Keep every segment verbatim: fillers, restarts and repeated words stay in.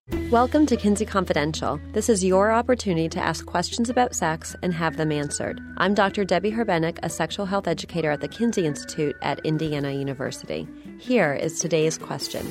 Welcome to Kinsey Confidential. This is your opportunity to ask questions about sex and have them answered. I'm Doctor Debbie Herbenek, a sexual health educator at the Kinsey Institute at Indiana University. Here is today's question.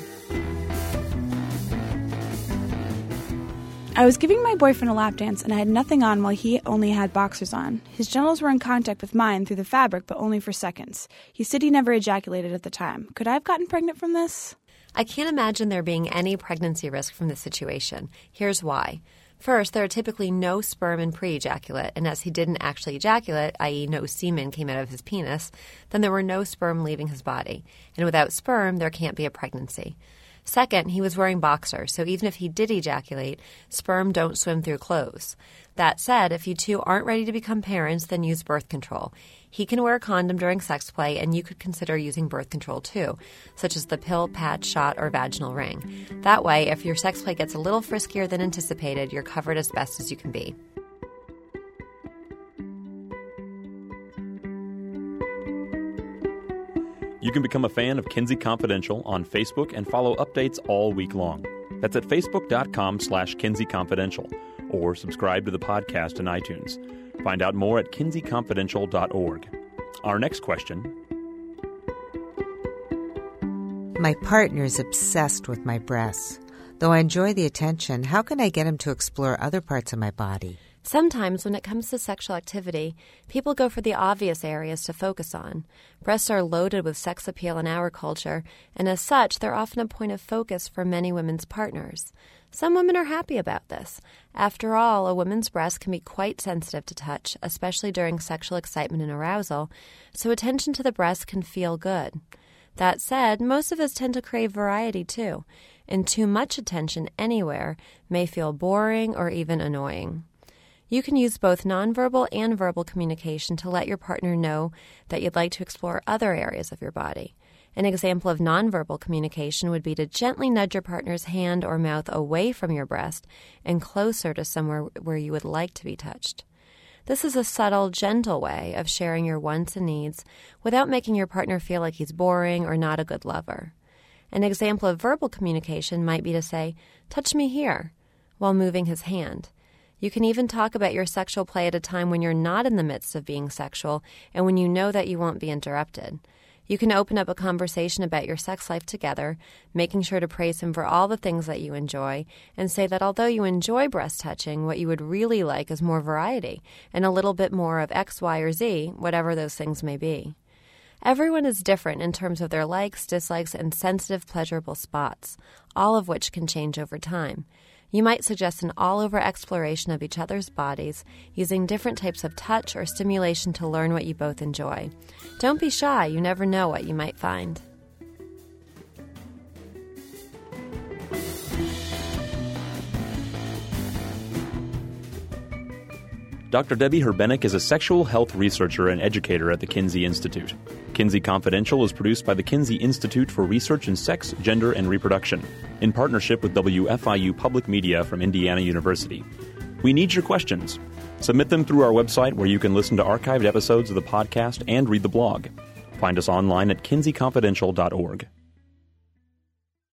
I was giving my boyfriend a lap dance and I had nothing on while he only had boxers on. His genitals were in contact with mine through the fabric, but only for seconds. He said he never ejaculated at the time. Could I have gotten pregnant from this? I can't imagine there being any pregnancy risk from this situation. Here's why. First, there are typically no sperm in pre-ejaculate, and as he didn't actually ejaculate, that is no semen came out of his penis, then there were no sperm leaving his body. And without sperm, there can't be a pregnancy. Second, he was wearing boxers, so even if he did ejaculate, sperm don't swim through clothes. That said, if you two aren't ready to become parents, then use birth control. He can wear a condom during sex play, and you could consider using birth control too, such as the pill, patch, shot, or vaginal ring. That way, if your sex play gets a little friskier than anticipated, you're covered as best as you can be. You can become a fan of Kinsey Confidential on Facebook and follow updates all week long. That's at facebook.com slash Kinsey Confidential, or subscribe to the podcast in iTunes. Find out more at kinsey confidential dot org. Our next question. My partner is obsessed with my breasts. Though I enjoy the attention, how can I get him to explore other parts of my body? Sometimes when it comes to sexual activity, people go for the obvious areas to focus on. Breasts are loaded with sex appeal in our culture, and as such, they're often a point of focus for many women's partners. Some women are happy about this. After all, a woman's breast can be quite sensitive to touch, especially during sexual excitement and arousal, so attention to the breast can feel good. That said, most of us tend to crave variety too, and too much attention anywhere may feel boring or even annoying. You can use both nonverbal and verbal communication to let your partner know that you'd like to explore other areas of your body. An example of nonverbal communication would be to gently nudge your partner's hand or mouth away from your breast and closer to somewhere where you would like to be touched. This is a subtle, gentle way of sharing your wants and needs without making your partner feel like he's boring or not a good lover. An example of verbal communication might be to say, "Touch me here," while moving his hand. You can even talk about your sexual play at a time when you're not in the midst of being sexual and when you know that you won't be interrupted. You can open up a conversation about your sex life together, making sure to praise him for all the things that you enjoy, and say that although you enjoy breast touching, what you would really like is more variety and a little bit more of X, Y, or Z, whatever those things may be. Everyone is different in terms of their likes, dislikes, and sensitive, pleasurable spots, all of which can change over time. You might suggest an all-over exploration of each other's bodies, using different types of touch or stimulation to learn what you both enjoy. Don't be shy, you never know what you might find. Doctor Debbie Herbenek is a sexual health researcher and educator at the Kinsey Institute. Kinsey Confidential is produced by the Kinsey Institute for Research in Sex, Gender, and Reproduction, in partnership with W F I U Public Media from Indiana University. We need your questions. Submit them through our website, where you can listen to archived episodes of the podcast and read the blog. Find us online at kinsey confidential dot org.